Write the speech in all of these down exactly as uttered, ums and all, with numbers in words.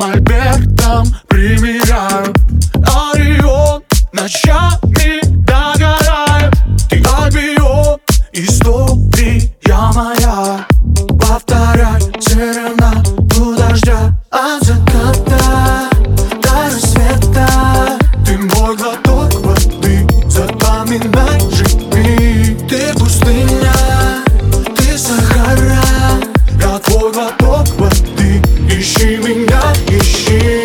мольбертом примеряю. Орион ночами догорает. Ты Альбион, история моя. Повторяй серенаду дождя от заката до рассвета. Ты мой глоток воды, запоминай, живи. Ты пустыня, ты Сахара, я твой глоток воды. Ищи меня, ищи.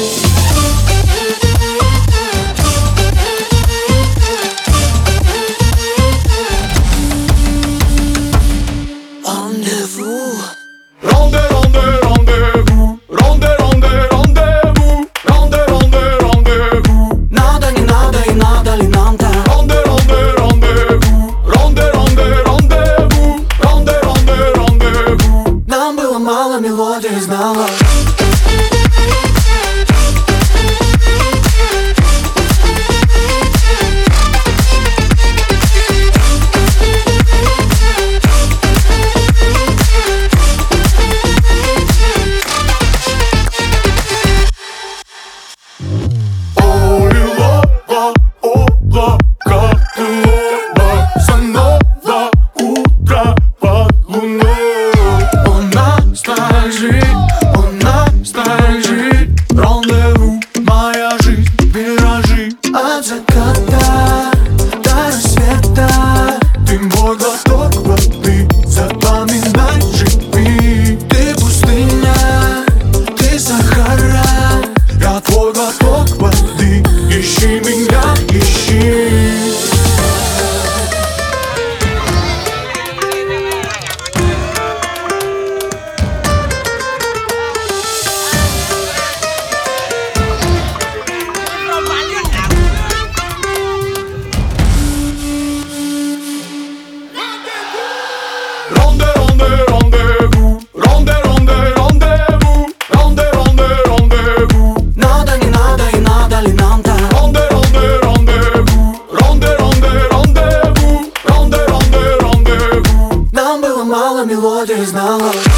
Рандеву. Ронде, ронде, рандеву. Ронде, ронде, рандеву. Ронде, ронде, рандеву. Надо, не надо и надо ли нам так? Ронде, ронде, рандеву. Ронде, ронде, рандеву. Ронде, ронде, рандеву. Нам было мало мелодий, знала. Рандеву, моя жизнь, виражи. От заката до рассвета. Ты мой глоток воды, запоминай, живи. Ты пустыня, ты Сахара, Я твой глоток воды. Ищи меня, ищи. Ронде, ронде, рандеву. Ронде, ронде, рандеву. Ронде, ронде, рандеву. надо, не надо и надо ли нам так? Ронде, ронде, рандеву. Ронде, ронде, рандеву. Ронде, ронде, рандеву. Нам было мало мелодий, знала.